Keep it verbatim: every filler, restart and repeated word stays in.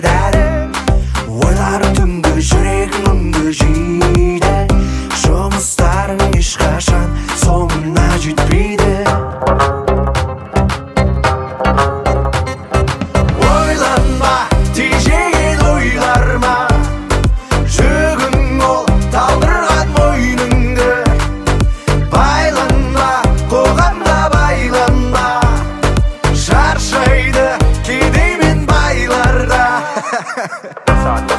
бәрі ойлары түнгі жүрегің үнді жейді жұмыстарың ешқашан соңына жетпейді ойланба тежеген ойларма жүгің ол талдырған мойныңды байланба қоғамда байланба шаршайды кедеймен байларда